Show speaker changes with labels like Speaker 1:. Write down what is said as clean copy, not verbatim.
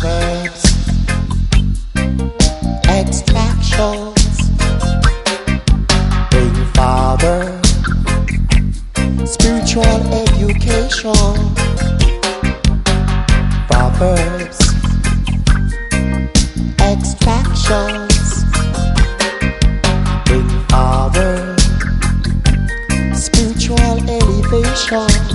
Speaker 1: Proverbs, extractions, bring father, spiritual education. Proverbs, extractions, bring father, spiritual elevation.